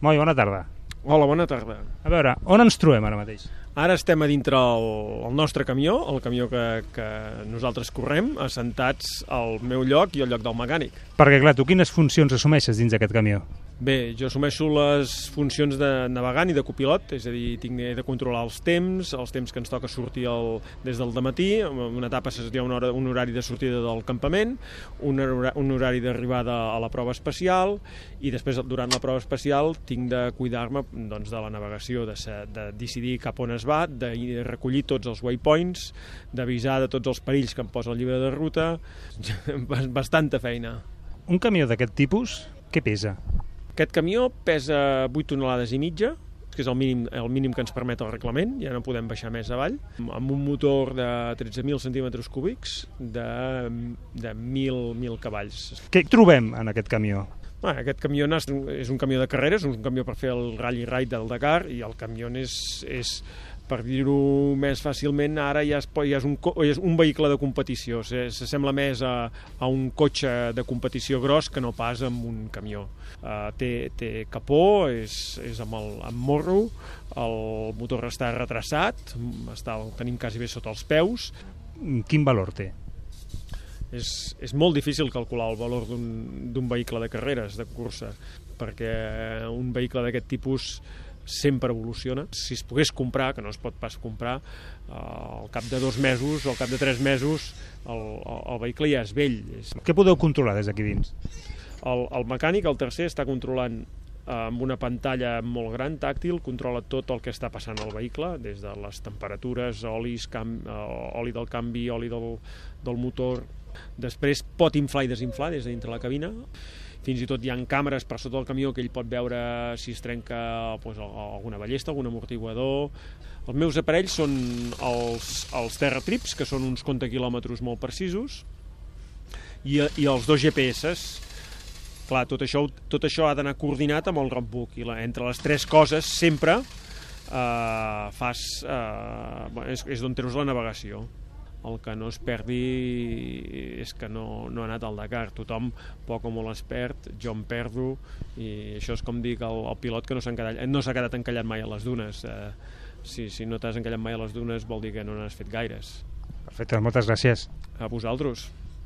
Moi, bona tarda. Hola, bona tarda. A veure, on ens trobem ara mateix? Ara estem a dintre el nostre camió, el camió que nosaltres correm, assentats al meu lloc i al lloc del mecànic. Perquè, clar, tu quines funcions assumeixes dins d'aquest camió? Bé, jo assumeixo les funcions de navegant i de copilot, és a dir, he de controlar els temps que ens toca sortir des del dematí, una etapa seria un horari de sortida del campament, un horari d'arribada a la prova espacial, i després, durant la prova espacial, tinc de cuidar-me doncs, de la navegació, de decidir cap on es va, de recollir tots els waypoints, d'avisar de tots els perills que em posa el llibre de ruta, bastanta feina. Un camió d'aquest tipus, què pesa? Aquest camió pesa 8 tonelades i mitja, que és el mínim que ens permet el reglament, ja no podem baixar més avall, amb un motor de 13.000 centímetres cúbics de 1.000 cavalls. Què trobem en aquest camió? Aquest camió és un camió de carreres, és un camió per fer el Rally Ride del Dakar, i el camió és per dir-ho més fàcilment, ara ja és un vehicle de competició. S'assembla més a un cotxe de competició gros que no pas amb un camió. Té capó, és amb morro, el motor està retrasat, el tenim quasi bé sota els peus. Quin valor té? És molt difícil calcular el valor d'un vehicle de carreres, de cursa, perquè un vehicle d'aquest tipus sempre evoluciona. Si es pogués comprar, que no es pot pas comprar, al cap de 2 mesos o al cap de 3 mesos el vehicle ja és vell. Què podeu controlar des d'aquí dins? El mecànic, el tercer, està controlant amb una pantalla molt gran, tàctil, controla tot el que està passant al vehicle, des de les temperatures, oli del canvi, oli del motor. Després pot inflar i desinflar des de dintre la cabina. Fins i tot hi ha càmeres per sota del camió que ell pot veure si es trenca alguna ballesta, algun amortiguador. Els meus aparells són els Terratrips, que són uns comptaquilòmetres molt precisos, i els 2 GPS. Clar, tot això ha d'anar coordinat amb el roadbook, i entre les 3 coses sempre és d'on treus la navegació. El que no es perdi és que no ha anat al Dakar. Tothom poc o molt es perd, jo em perdo, i això és com dic al pilot que no s'ha quedat encallat mai a les dunes. Si no t'has encallat mai a les dunes vol dir que no n'has fet gaires. Perfecte, moltes gràcies. A vosaltres.